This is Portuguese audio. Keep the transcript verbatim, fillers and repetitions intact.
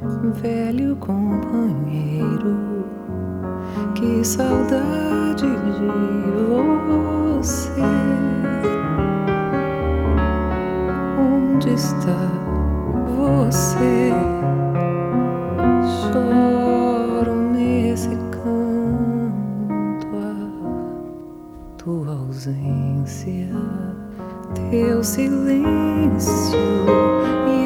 velho companheiro, que saudade de você. Onde está você? Choro nesse canto a tua ausência, teu silêncio.